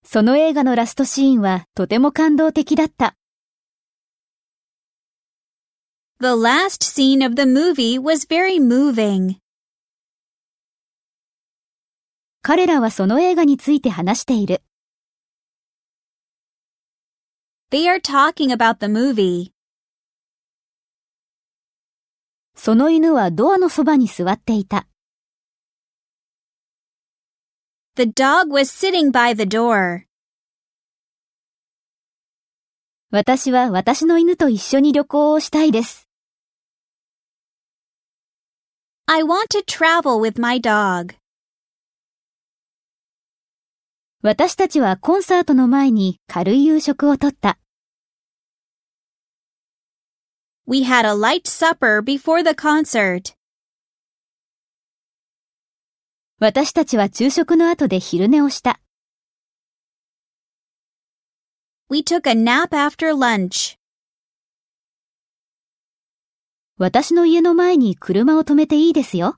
その映画のラストシーンはとても感動的だった。 The last scene of the movie was very moving. 彼らはその映画について話している。 They are talking about the movie. その犬はドアのそばに座っていた。 The dog was sitting by the door. 私は私の犬と一緒に旅行をしたいです。 I want to travel with my dog. 私たちはコンサートの前に軽い夕食をとった。 We had a light supper before the concert. 私たちは昼食の後で昼寝をした。 We took a nap after lunch. 私の家の前に車を止めていいですよ。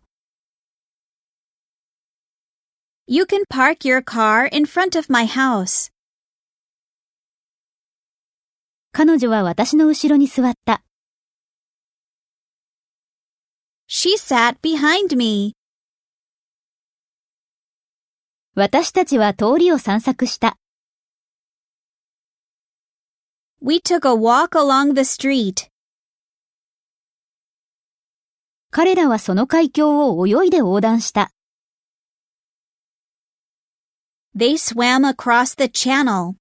You can park your car in front of my house. 彼女は私の後ろに座った。 She sat behind me. 私たちは通りを散策した。 We took a walk along the street. 彼らはその海峡を泳いで横断した。 They swam across the channel.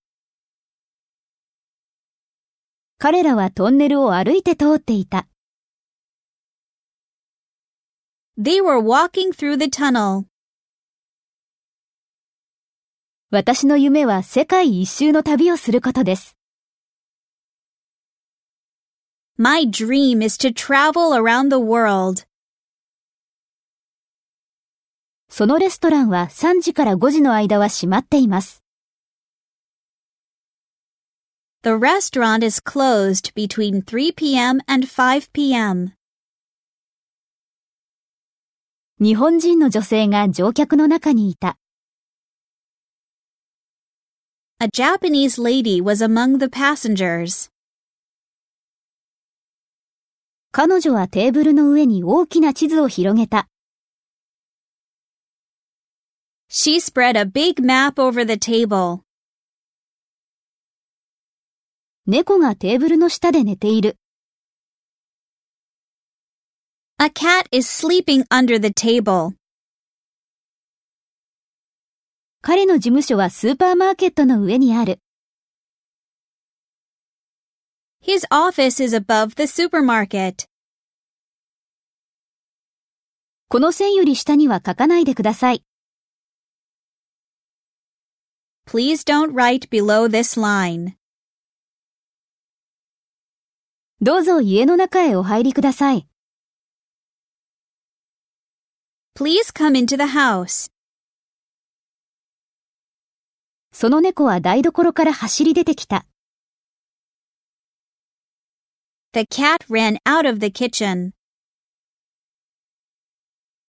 彼らはトンネルを歩いて通っていた。 They were walking through the tunnel. 私の夢は世界一周の旅をすることです。 My dream is to travel around the world. そのレストランは3時から5時の間は閉まっています。 The restaurant is closed between 3 p.m. and 5 p.m. 日本人の女性が乗客の中にいた。 A Japanese lady was among the passengers. 彼女はテーブルの上に大きな地図を広げた。 She spread a big map over the table. 猫がテーブルの下で寝ている。 A cat is sleeping under the table. 彼の事務所はスーパーマーケットの上にある。 His office is above the supermarket. この線より下には書かないでください。 Please don't write below this line. どうぞ家の中へお入りください。 Please come into the house. その猫は台所から走り出てきた。 The cat ran out of the kitchen.